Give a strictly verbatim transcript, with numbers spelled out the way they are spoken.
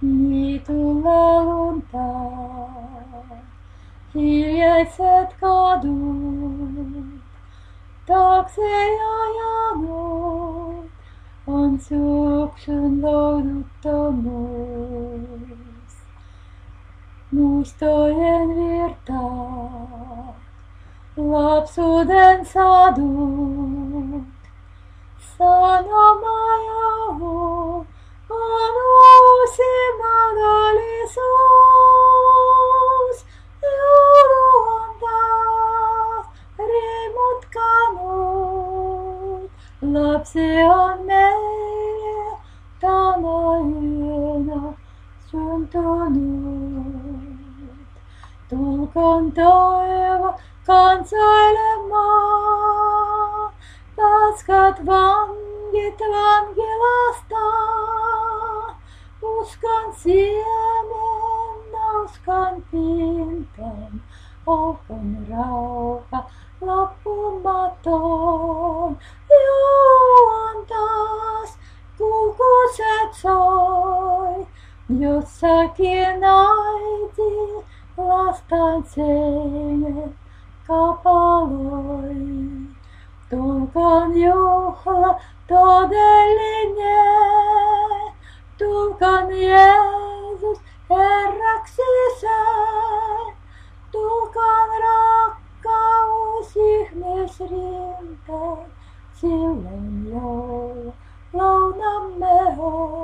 Niityllä lunta, hiljaiset kadut, taakse ajanut on syksyn lohduttomuus. Muistojen virtaa, lapsuuden sadut, sanoma joulu on uusi mahdollisuus. Joulu on taas riemutkanut, lapsi on meille tänä yönä syntynyt. Tulkoon toivo kansailemaan, paskat vangit vankilastaan. Uskon siemen, uskon pintaan, olkoon rauha loppumaton. Joulu on taas, kukuset soi, jossakin äiti lastaan seinät kapaloi. Tulkoon juhla todellinen, tulkoon Jeesus Herraksi sen. Tulkoon rakkaus ihmisrinteen, silloin joulu launamme on.